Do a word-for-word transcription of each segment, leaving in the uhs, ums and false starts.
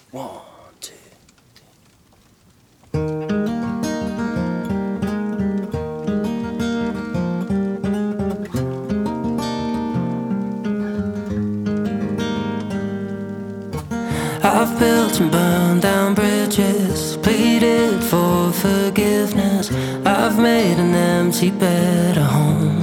One, two. I've built and burned down bridges, pleaded for forgiveness. I've made an empty bed a home.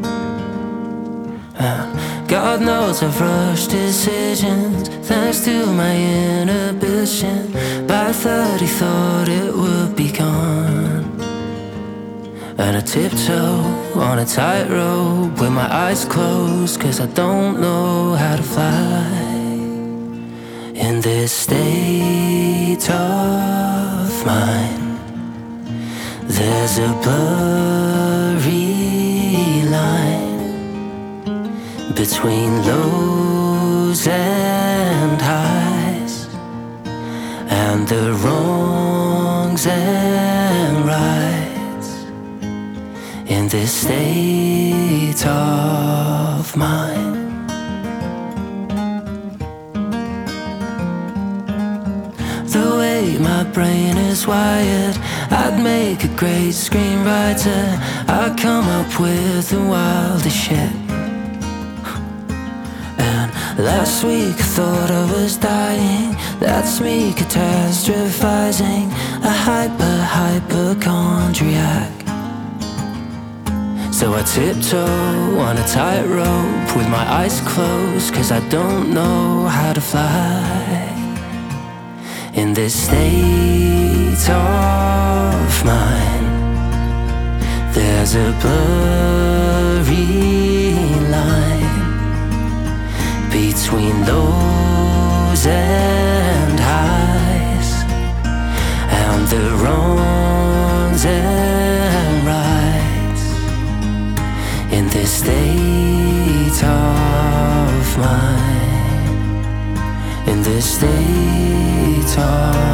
And God knows I've rushed decisions, thanks to my inhibition. By thirty thought it would be gone. And I tiptoe on a tightrope with my eyes closed, 'cause I don't know how to fly in this state of mind. There's a blurry line between lows and highs, and the wrongs and rights in this state of mind. The way my brain is wired, I'd make a great screenwriter. I'd come up with the wildest shit. And last week I thought I was dying. That's me catastrophizing, a hyper hypochondriac. So I tiptoe on a tightrope with my eyes closed, 'cause I don't know how to fly in this state of mind. There's a blurry line between lows and highs, and the wrongs and rights in this state of mind. In this state of